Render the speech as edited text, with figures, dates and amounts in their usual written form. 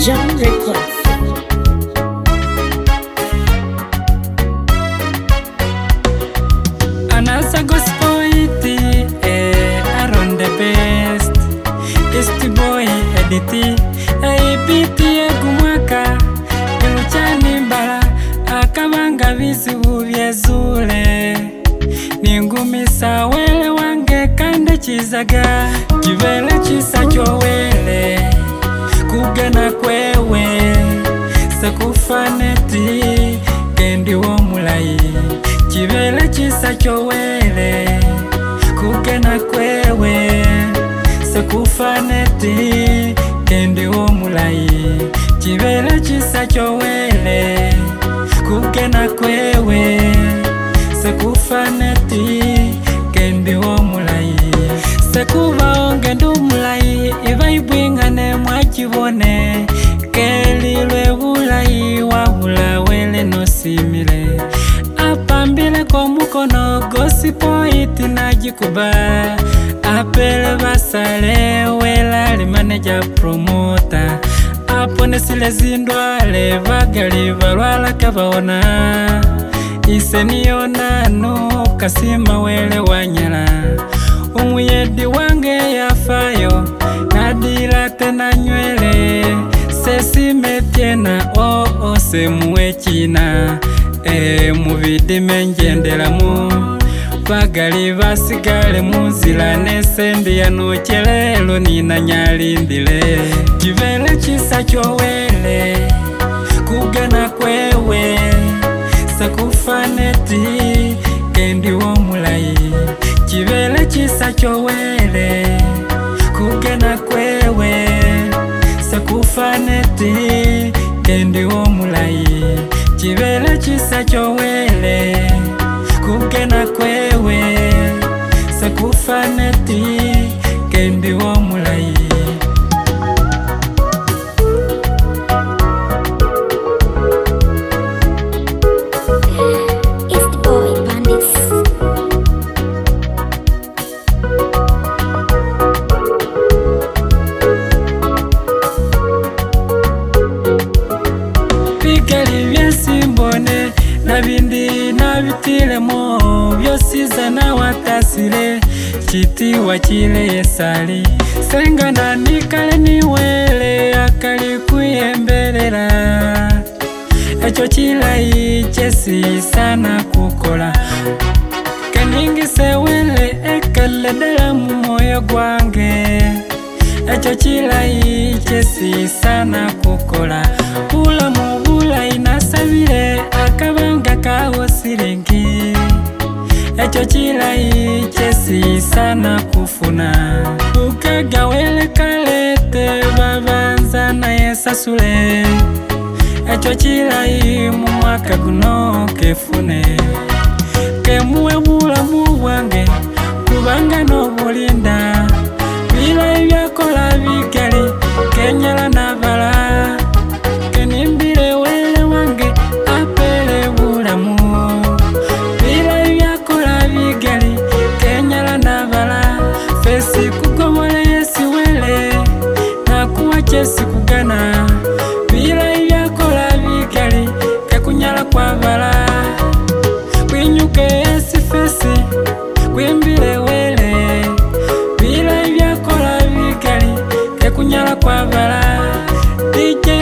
John Records. Anasa gospel iti, Aaron the best. East boy editi, biti egumwaka. Iluchani mbala, akabanga visibu vyezule. Ningumisa wele wange kande chizaga. Kivele chisa chowele, kugana kwewe. Sakufaneti, kendi womulai. Kivele chisa chowele, kugana kwewe. Sakufaneti, kendi womulai. Kivele chisa chowele, kugana kwewe. Sakufaneti, kendi womulai. Sakuva onge ndumulai, ivaibwingane mwachivone. Kelilwe bulai, wahula wele no simile. Apambile komukono, gosipo iti najikuba. Apele basale, wela li manager promoter. Apone sile zindwale, vagali valwala kavaona. Iseniona no, kasima wele wanyala. Umuyedi wange yafayo, nadila tena nywele. Sesi metiena, semuwe china. Muvidi menjendela mu, vagali vasigale muzila. Nesendi ya nuchelelo nina nyalindile. Kivele chisa chowele, kugana kwewe. Sakufaneti, kendi womulai. Kivele chisa chowele, kugana kwewe. Sakufaneti, kendi womulai. Kivele chisa chowele, kugana kwewe. Sakufaneti, kendi womulai. Simbone na bindi na bitilemo byosiza na watasile chiti wachile yesali senga na nikale niwele akali kuyembelela echo chilayi chesi sana kukola kaningi sewele ekeledela mu moyo gwange echo chilayi chesi sana kukola pula mubula inasabile akabanga kawo sirengi echo chilayi chesi sana kufuna ukagawele kalete babanza na yesasule echo chilayi mu mwaka guno kefune kemuwe bulamu bwange kubanga nobulinda bilayi byakola bigali kenyala navala kenimbile wele wange apele bulamu bilayi byakola bigali kenyala navala fesi kugomole yesi wele nakuwa chesi kugana bilayi byakola bigali kekunyala kwavala kwinyuke yesi fesi kwimbile wele bilayi byakola bigali kekunyala kwavala DJ